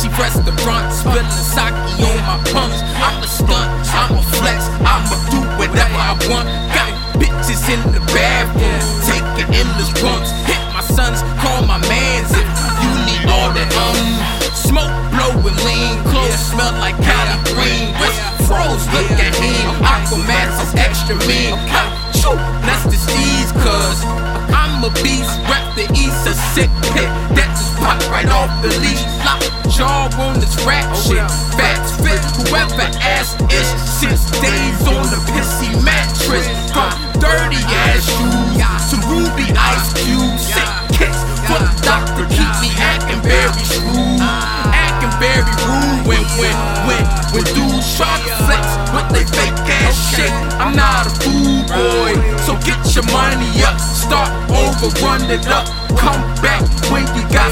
Sushi restaurant, spilling sake on my pumps. I'm a stunt, I'm a flex, I'ma do whatever I want. Got bitches in the bathroom, taking endless bumps. Hit my sons, call my mans if you need all that smoke blowing lean, clothes smell like Cali Green. Wrist froze, look at him, Aquamax is extra mean. That's the steez, cause I'm a beast, rep the east, a sick pit that just popped right off the leash. Lock jaw on this rap shit, facts fit whoever asked ish. 6 days on the pissy mattress, from dirty ass shoes to ruby ice cubes. Sick kicks for the doctor, keep me acting very shrewd, acting very rude when dudes try to flex with they fake ass shit. I'm not a fool boy, so get your money up, start over, run it up, come back when you got